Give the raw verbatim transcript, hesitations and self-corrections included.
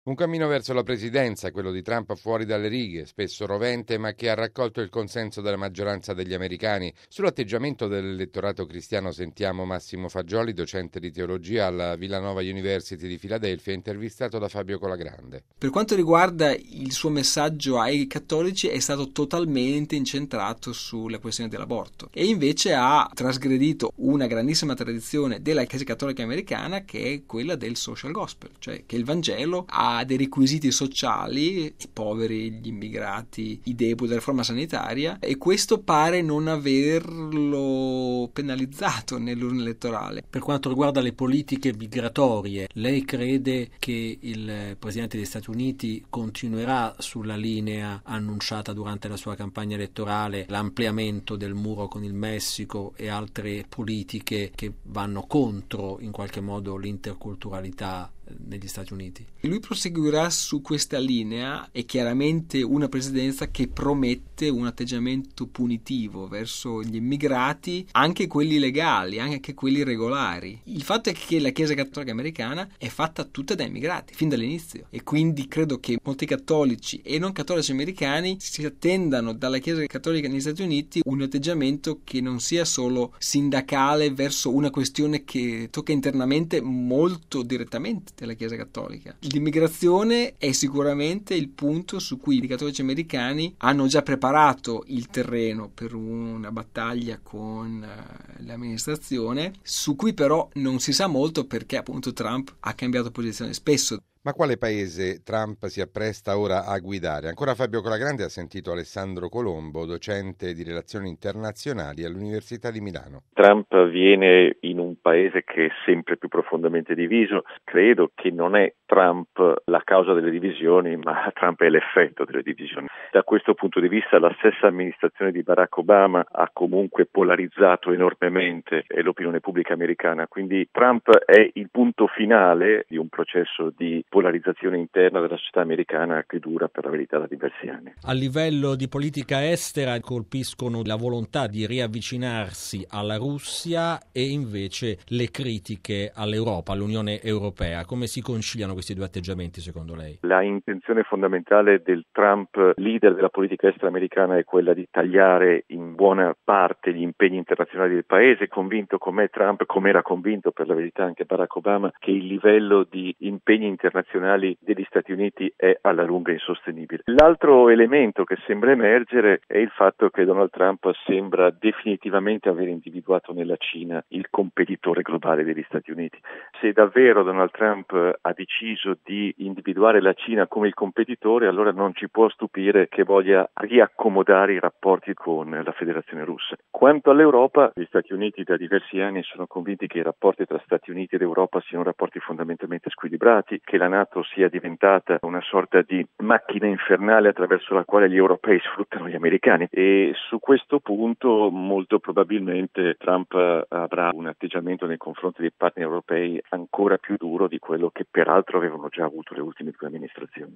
Un cammino verso la presidenza, quello di Trump fuori dalle righe, spesso rovente, ma che ha raccolto il consenso della maggioranza degli americani. Sull'atteggiamento dell'elettorato cristiano sentiamo Massimo Fagioli, docente di teologia alla Villanova University di Filadelfia, intervistato da Fabio Colagrande. Per quanto riguarda il suo messaggio ai cattolici, è stato totalmente incentrato sulla questione dell'aborto e invece ha trasgredito una grandissima tradizione della Chiesa Cattolica americana, che è quella del social gospel, cioè che il Vangelo ha dei requisiti sociali, i poveri, gli immigrati, i deboli della riforma sanitaria, e questo pare non averlo penalizzato nell'urna elettorale. Per quanto riguarda le politiche migratorie, lei crede che il Presidente degli Stati Uniti continuerà sulla linea annunciata durante la sua campagna elettorale, l'ampliamento del muro con il Messico e altre politiche che vanno contro in qualche modo l'interculturalità negli Stati Uniti? Lui proseguirà su questa linea. È chiaramente una presidenza che promette un atteggiamento punitivo verso gli immigrati, anche quelli legali, anche quelli regolari. Il fatto è che la Chiesa Cattolica americana è fatta tutta da immigrati, fin dall'inizio, e quindi credo che molti cattolici e non cattolici americani si attendano dalla Chiesa Cattolica negli Stati Uniti un atteggiamento che non sia solo sindacale verso una questione che tocca internamente molto direttamente della Chiesa Cattolica. L'immigrazione è sicuramente il punto su cui i cattolici americani hanno già preparato il terreno per una battaglia con l'amministrazione, su cui però non si sa molto perché appunto Trump ha cambiato posizione spesso. Ma quale paese Trump si appresta ora a guidare? Ancora Fabio Colagrande ha sentito Alessandro Colombo, docente di relazioni internazionali all'Università di Milano. Trump viene in un paese che è sempre più profondamente diviso. Credo che non è Trump la causa delle divisioni, ma Trump è l'effetto delle divisioni. Da questo punto di vista la stessa amministrazione di Barack Obama ha comunque polarizzato enormemente l'opinione pubblica americana, quindi Trump è il punto finale di un processo di polarizzazione interna della società americana che dura per la verità da diversi anni. A livello di politica estera colpiscono la volontà di riavvicinarsi alla Russia e invece le critiche all'Europa, all'Unione Europea. Come si conciliano questi due atteggiamenti secondo lei? La intenzione fondamentale del Trump, leader della politica estera americana, è quella di tagliare in buona parte gli impegni internazionali del paese, convinto come Trump, come era convinto per la verità anche Barack Obama, che il livello di impegni internazionali degli Stati Uniti è alla lunga insostenibile. L'altro elemento che sembra emergere è il fatto che Donald Trump sembra definitivamente aver individuato nella Cina il competitore globale degli Stati Uniti. Se davvero Donald Trump ha deciso di individuare la Cina come il competitore, allora non ci può stupire che voglia riaccomodare i rapporti con la Federazione Russa. Quanto all'Europa, gli Stati Uniti da diversi anni sono convinti che i rapporti tra Stati Uniti ed Europa siano rapporti fondamentalmente squilibrati, che la NATO sia diventata una sorta di macchina infernale attraverso la quale gli europei sfruttano gli americani, e su questo punto molto probabilmente Trump avrà un atteggiamento nei confronti dei partner europei ancora più duro di quello che peraltro avevano già avuto le ultime due amministrazioni.